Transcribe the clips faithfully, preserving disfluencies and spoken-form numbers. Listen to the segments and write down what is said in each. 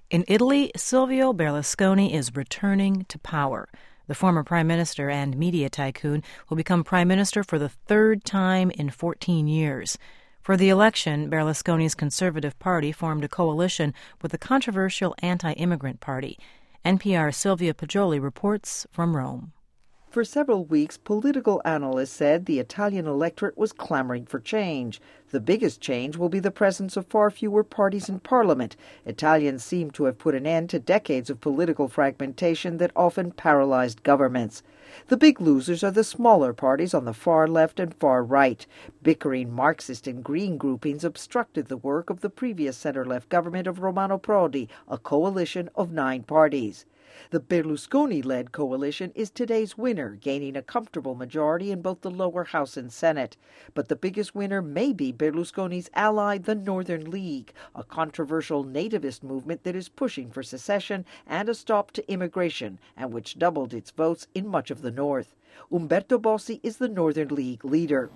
In Italy, Silvio Berlusconi is returning to power. The former prime minister and media tycoon will become prime minister for the third time in fourteen years. For the election, Berlusconi's Conservative Party formed a coalition with the controversial anti-immigrant party. N P R's Silvia Poggioli reports from Rome. For several weeks, political analysts said the Italian electorate was clamoring for change. The biggest change will be the presence of far fewer parties in parliament. Italians seem to have put an end to decades of political fragmentation that often paralyzed governments. The big losers are the smaller parties on the far left and far right. Bickering Marxist and Green groupings obstructed the work of the previous center-left government of Romano Prodi, a coalition of nine parties. The Berlusconi-led coalition is today's winner, gaining a comfortable majority in both the lower house and Senate. But the biggest winner may be Berlusconi's ally, the Northern League, a controversial nativist movement that is pushing for secession and a stop to immigration, and which doubled its votes in much of the North. Umberto Bossi is the Northern League leader.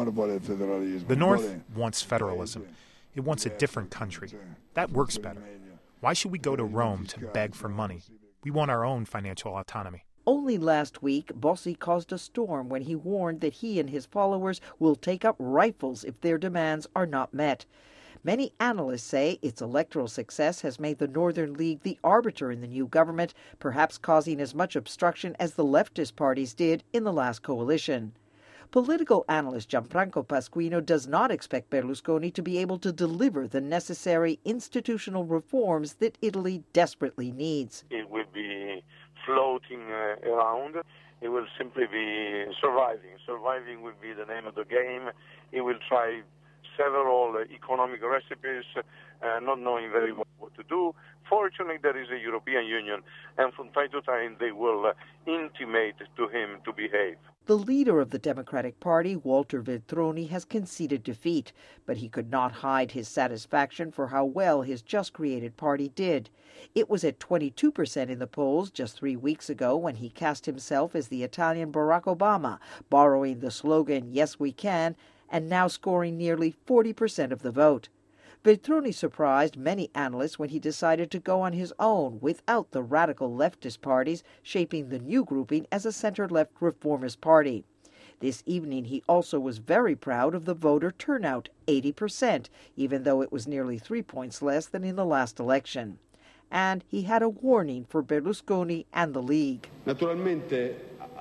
The North wants federalism. It wants a different country. That works better. Why should we go to Rome to beg for money? We want our own financial autonomy. Only last week, Bossi caused a storm when he warned that he and his followers will take up rifles if their demands are not met. Many analysts say its electoral success has made the Northern League the arbiter in the new government, perhaps causing as much obstruction as the leftist parties did in the last coalition. Political analyst Gianfranco Pasquino does not expect Berlusconi to be able to deliver the necessary institutional reforms that Italy desperately needs. It will be floating uh, around. It will simply be surviving. Surviving will be the name of the game. It will try several uh, economic recipes, uh, not knowing very well what to do. Fortunately, there is a European Union, and from time to time they will uh, intimate to him to behave. The leader of the Democratic Party, Walter Veltroni, has conceded defeat, but he could not hide his satisfaction for how well his just-created party did. It was at twenty-two percent in the polls just three weeks ago when he cast himself as the Italian Barack Obama, borrowing the slogan, "Yes, we can," and now scoring nearly forty percent of the vote. Veltroni surprised many analysts when he decided to go on his own without the radical leftist parties, shaping the new grouping as a center-left reformist party. This evening he also was very proud of the voter turnout, eighty percent, even though it was nearly three points less than in the last election. And he had a warning for Berlusconi and the League. The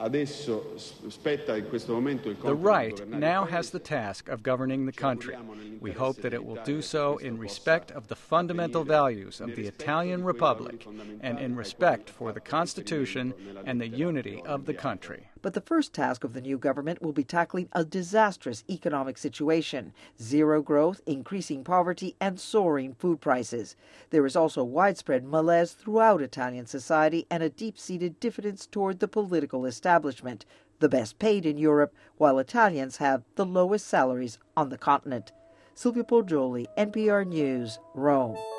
right now has the task of governing the country. We hope that it will do so in respect of the fundamental values of the Italian Republic and in respect for the Constitution and the unity of the country. But the first task of the new government will be tackling a disastrous economic situation, zero growth, increasing poverty, and soaring food prices. There is also widespread malaise throughout Italian society and a deep-seated diffidence toward the political establishment, the best paid in Europe, while Italians have the lowest salaries on the continent. Silvia Poggioli, N P R News, Rome.